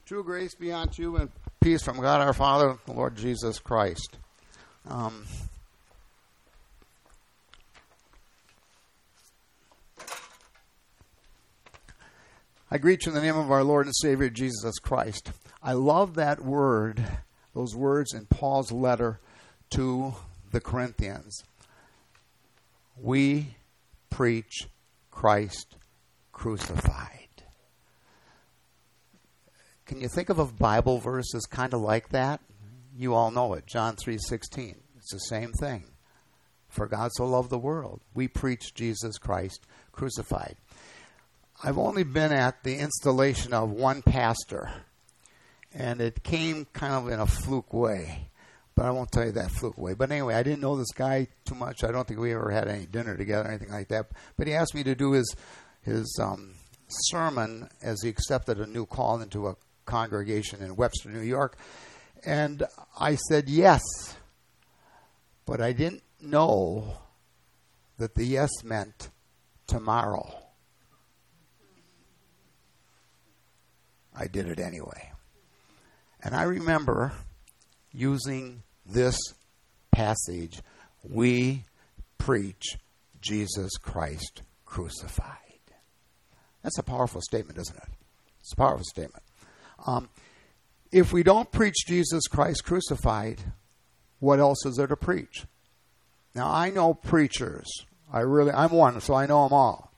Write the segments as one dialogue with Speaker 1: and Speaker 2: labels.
Speaker 1: True grace be unto you and peace from God our Father, the Lord Jesus Christ. I greet you in the name of our Lord and Savior, Jesus Christ. I love that word, those words in Paul's letter to the Corinthians. We preach Christ crucified. Can you think of a Bible verse that's kind of like that? You all know it, John 3:16. It's the same thing. For God so loved the world. We preach Jesus Christ crucified. I've only been at the installation of one pastor, and it came kind of in a fluke way. But I won't tell you that fluke way. But anyway, I didn't know this guy too much. I don't think we ever had any dinner together or anything like that. But he asked me to do his sermon as he accepted a new call into a congregation in Webster, New York. And I said yes. But I didn't know that the yes meant tomorrow. I did it anyway. And I remember using this passage, we preach Jesus Christ crucified. That's a powerful statement, isn't it? It's a powerful statement. If we don't preach Jesus Christ crucified, what else is there to preach? Now, I know preachers. I'm one, so I know them all.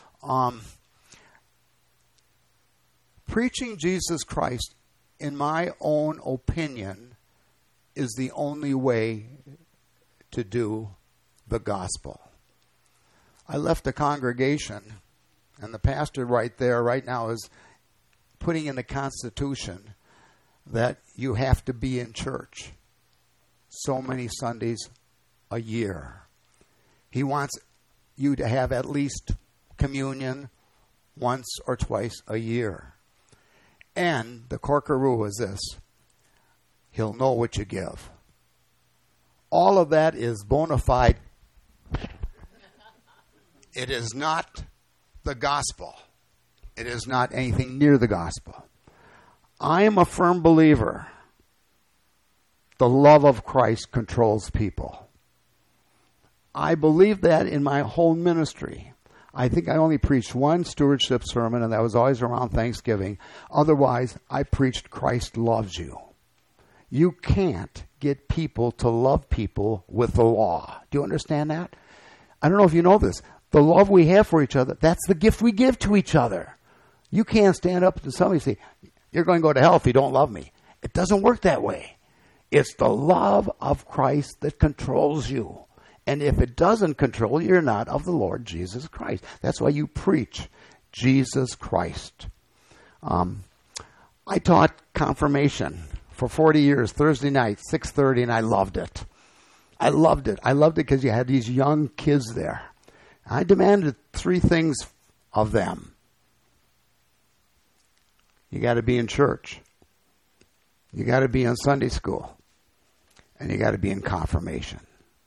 Speaker 1: Preaching Jesus Christ, in my own opinion, is the only way to do the gospel. I left the congregation, and the pastor right there right now is putting in the Constitution that you have to be in church so many Sundays a year. He wants you to have at least communion once or twice a year. And the corkeroo is this: he'll know what you give. All of that is bona fide. It is not the gospel. It is not anything near the gospel. I am a firm believer the love of Christ controls people. I believe that in my whole ministry. I think I only preached one stewardship sermon, and that was always around Thanksgiving. Otherwise, I preached Christ loves you. You can't get people to love people with the law. Do you understand that? I don't know if you know this. The love we have for each other, that's the gift we give to each other. You can't stand up to somebody and say, you're going to go to hell if you don't love me. It doesn't work that way. It's the love of Christ that controls you. And if it doesn't control you, you're not of the Lord Jesus Christ. That's why you preach Jesus Christ. I taught confirmation for 40 years, Thursday night, 6:30, and I loved it. I loved it. I loved it because you had these young kids there. I demanded 3 things of them. You got to be in church. You got to be in Sunday school. And you got to be in confirmation.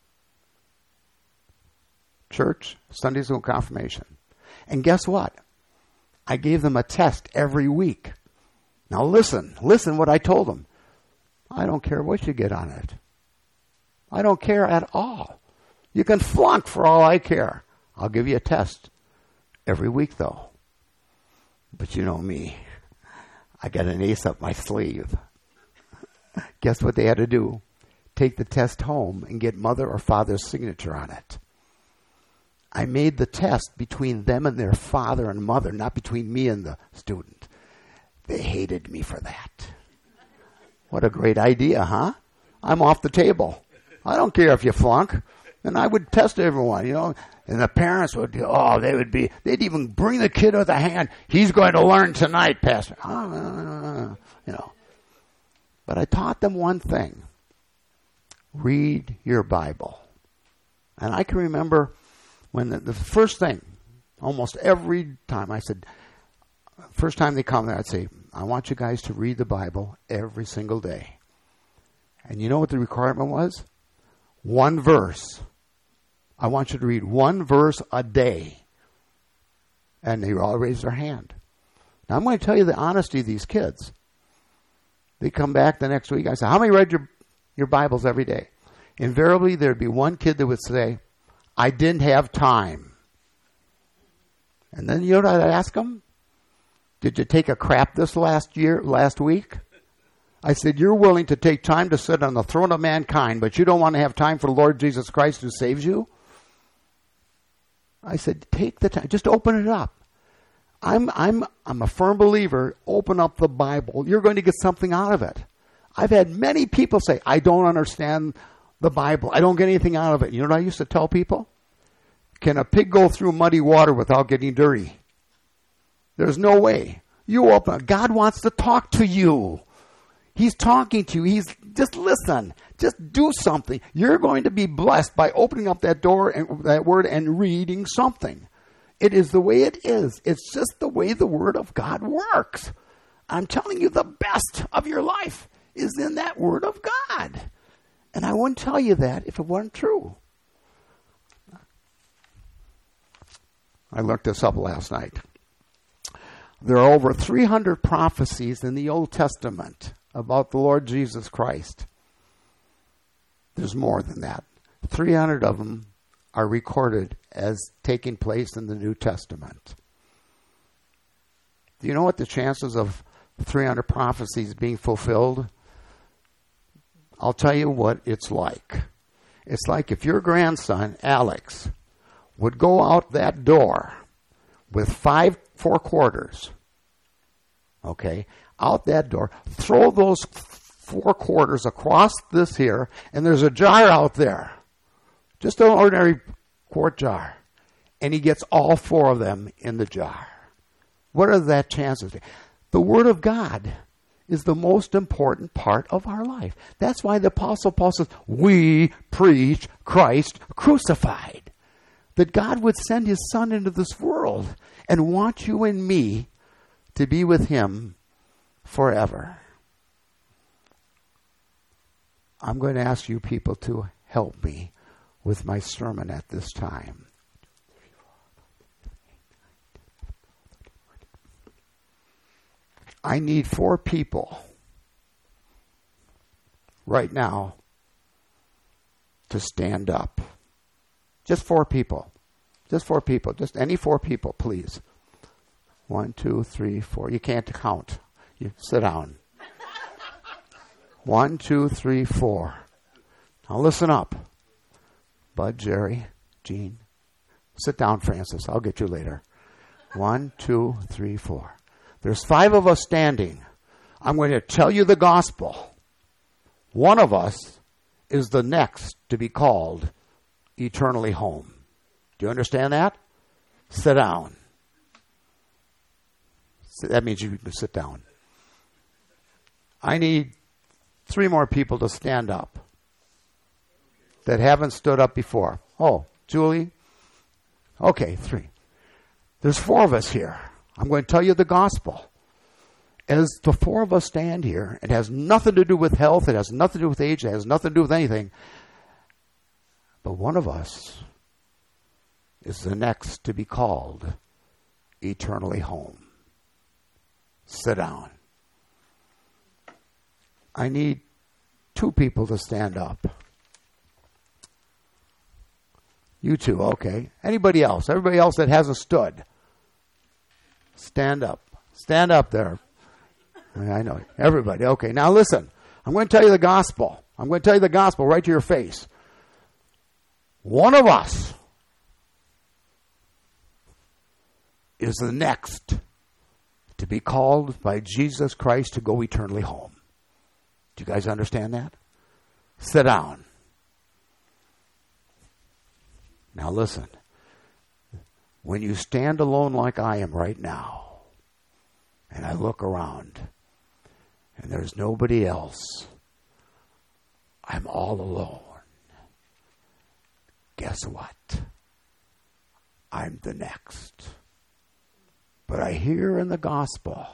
Speaker 1: Church, Sunday school, confirmation. And guess what? I gave them a test every week. Now listen what I told them. I don't care what you get on it. I don't care at all. You can flunk for all I care. I'll give you a test every week, though. But you know me. I got an ace up my sleeve. Guess what they had to do? Take the test home and get mother or father's signature on it. I made the test between them and their father and mother, not between me and the student. They hated me for that. What a great idea, huh? I'm off the table. I don't care if you flunk. And I would test everyone, And the parents would, they'd even bring the kid with a hand. He's going to learn tonight, Pastor. But I taught them one thing. Read your Bible. And I can remember when the first thing, almost every time I said, first time they come there, I'd say, I want you guys to read the Bible every single day. And you know what the requirement was? 1 verse. I want you to read 1 verse a day. And they all raised their hand. Now, I'm going to tell you the honesty of these kids. They come back the next week. I say, how many read your Bibles every day? Invariably, there'd be one kid that would say, I didn't have time. And then you know what I'd ask them? Did you take a crap this last week? I said, you're willing to take time to sit on the throne of mankind, but you don't want to have time for the Lord Jesus Christ who saves you? I said, take the time. Just open it up. I'm a firm believer. Open up the Bible. You're going to get something out of it. I've had many people say, I don't understand the Bible. I don't get anything out of it. You know what I used to tell people? Can a pig go through muddy water without getting dirty? There's no way. You open. God wants to talk to you. He's talking to you. Just listen. Just do something. You're going to be blessed by opening up that door and that word and reading something. It is the way it is. It's just the way the Word of God works. I'm telling you, the best of your life is in that Word of God. And I wouldn't tell you that if it weren't true. I looked this up last night. There are over 300 prophecies in the Old Testament about the Lord Jesus Christ. There's more than that. 300 of them are recorded as taking place in the New Testament. Do you know what the chances of 300 prophecies being fulfilled? I'll tell you what it's like. It's like if your grandson, Alex, would go out that door with 4 quarters, okay, out that door, throw those 4 quarters across this here, and there's a jar out there, just an ordinary quart jar, and he gets all 4 of them in the jar. What are that chances? The Word of God is the most important part of our life. That's why the Apostle Paul says, we preach Christ crucified. That God would send His Son into this world and want you and me to be with Him forever. I'm going to ask you people to help me with my sermon at this time. I need 4 people right now to stand up. Just 4 people. Just 4 people. Just any 4 people, please. 1, 2, 3, 4. You can't count. You sit down. 1, 2, 3, 4. Now listen up. Bud, Jerry, Gene. Sit down, Francis. I'll get you later. 1, 2, 3, 4. There's 5 of us standing. I'm going to tell you the gospel. One of us is the next to be called eternally home. Do you understand that? Sit down. That means you can sit down. I need 3 more people to stand up that haven't stood up before. Oh, Julie? Okay, 3. There's 4 of us here. I'm going to tell you the gospel. As the 4 of us stand here, it has nothing to do with health, it has nothing to do with age, it has nothing to do with anything. But one of us is the next to be called eternally home. Sit down. I need 2 people to stand up. You 2, okay. Anybody else? Everybody else that hasn't stood. Stand up. Stand up there. I know. Everybody. Okay, now listen. I'm going to tell you the gospel. I'm going to tell you the gospel right to your face. One of us is the next to be called by Jesus Christ to go eternally home. Do you guys understand that? Sit down. Now listen. When you stand alone like I am right now, and I look around, and there's nobody else, I'm all alone. Guess what? I'm the next. But I hear the gospel,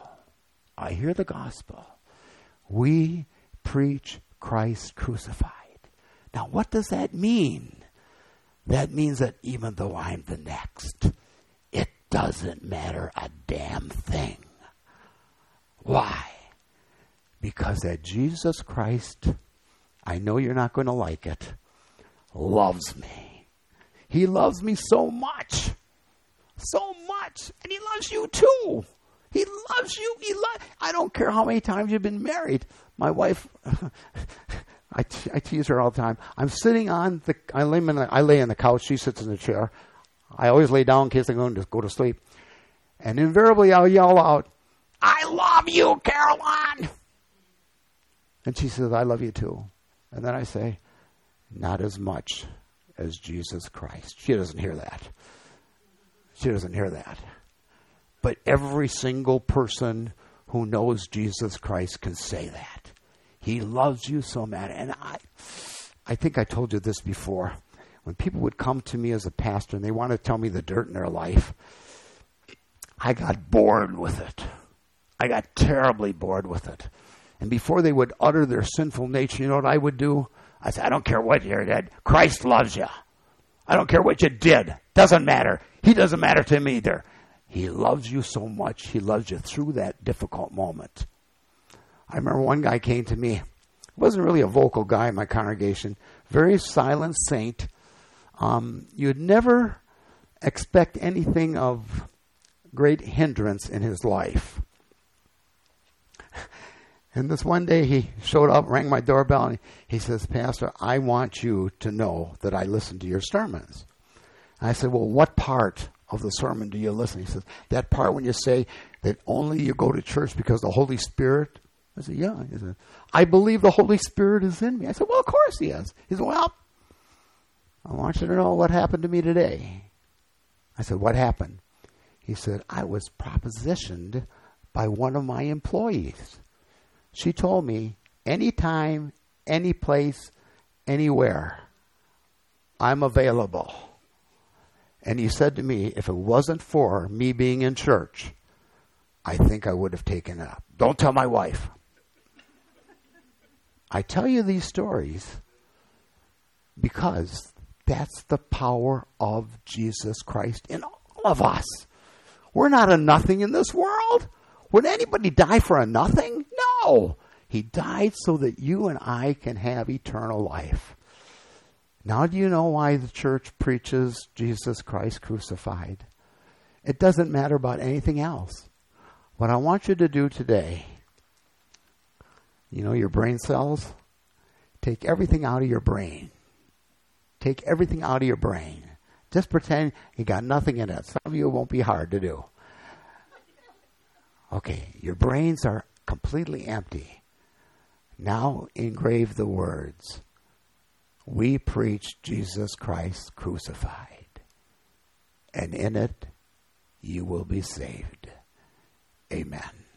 Speaker 1: we preach Christ crucified. Now what does that mean? That means that even though I'm the next, it doesn't matter a damn thing. Why? Because that Jesus Christ, I know you're not going to like it, loves me. He loves me so much. So much. And he loves you too. He loves you. I don't care how many times you've been married. My wife, I tease her all the time. I'm sitting on I lay on the couch. She sits in the chair. I always lay down in case I'm going to go to sleep. And invariably I'll yell out, I love you, Caroline. And she says, I love you too. And then I say, not as much as Jesus Christ. She doesn't hear that. She doesn't hear that. But every single person who knows Jesus Christ can say that. He loves you so much. And I think I told you this before. When people would come to me as a pastor and they want to tell me the dirt in their life, I got bored with it. I got terribly bored with it. And before they would utter their sinful nature, you know what I would do? I said, I don't care what you did. Christ loves you. I don't care what you did. Doesn't matter. He doesn't matter to me either. He loves you so much. He loves you through that difficult moment. I remember one guy came to me. He wasn't really a vocal guy in my congregation. Very silent saint. You'd never expect anything of great hindrance in his life. And this one day he showed up, rang my doorbell, and he says, Pastor, I want you to know that I listen to your sermons. And I said, well, what part of the sermon do you listen? He says, that part when you say that only you go to church because the Holy Spirit. I said, yeah. He said, I believe the Holy Spirit is in me. I said, well, of course he is. He said, well, I want you to know what happened to me today. I said, what happened? He said, I was propositioned by one of my employees. She told me, anytime, any place, anywhere, I'm available. And he said to me, if it wasn't for me being in church, I think I would have taken it up. Don't tell my wife. I tell you these stories because that's the power of Jesus Christ in all of us. We're not a nothing in this world. Would anybody die for a nothing? No. He died so that you and I can have eternal life. Now do you know why the church preaches Jesus Christ crucified? It doesn't matter about anything else. What I want you to do today, you know your brain cells? Take everything out of your brain. Take everything out of your brain. Just pretend you got nothing in it. Some of you it won't be hard to do. Okay, your brains are completely empty. Now engrave the words, we preach Jesus Christ crucified, and in it you will be saved. Amen.